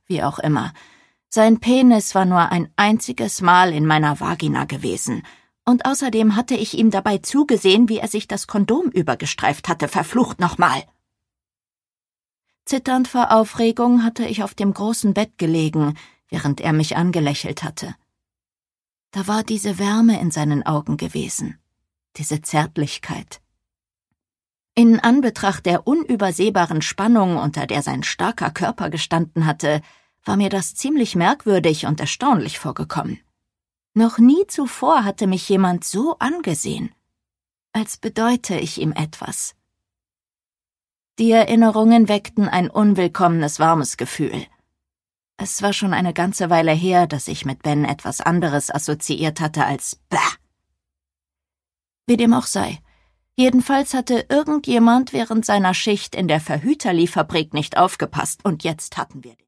Wie auch immer. Sein Penis war nur ein einziges Mal in meiner Vagina gewesen. Und außerdem hatte ich ihm dabei zugesehen, wie er sich das Kondom übergestreift hatte, verflucht nochmal. Zitternd vor Aufregung hatte ich auf dem großen Bett gelegen, während er mich angelächelt hatte. Da war diese Wärme in seinen Augen gewesen, diese Zärtlichkeit. In Anbetracht der unübersehbaren Spannung, unter der sein starker Körper gestanden hatte, war mir das ziemlich merkwürdig und erstaunlich vorgekommen. Noch nie zuvor hatte mich jemand so angesehen, als bedeute ich ihm etwas. Die Erinnerungen weckten ein unwillkommenes, warmes Gefühl. Es war schon eine ganze Weile her, dass ich mit Ben etwas anderes assoziiert hatte als Bah. Wie dem auch sei. Jedenfalls hatte irgendjemand während seiner Schicht in der Verhüterli-Fabrik nicht aufgepasst und jetzt hatten wir den.